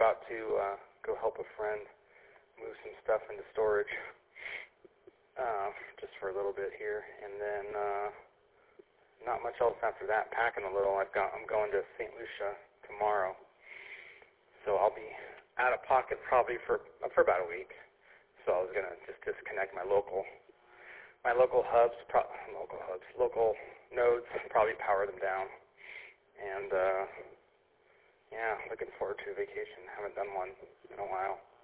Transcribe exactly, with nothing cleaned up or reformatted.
out to uh, go help a friend move some stuff into storage uh, just for a little bit here, and then uh, not much else after that. Packing a little. I've got. I'm going to Saint Lucia tomorrow, so I'll be out of pocket probably for for about a week. So I was gonna just disconnect my local my local hubs, pro- local hubs, local nodes, probably power them down, and uh, yeah, looking forward to a vacation. Haven't done one in a while.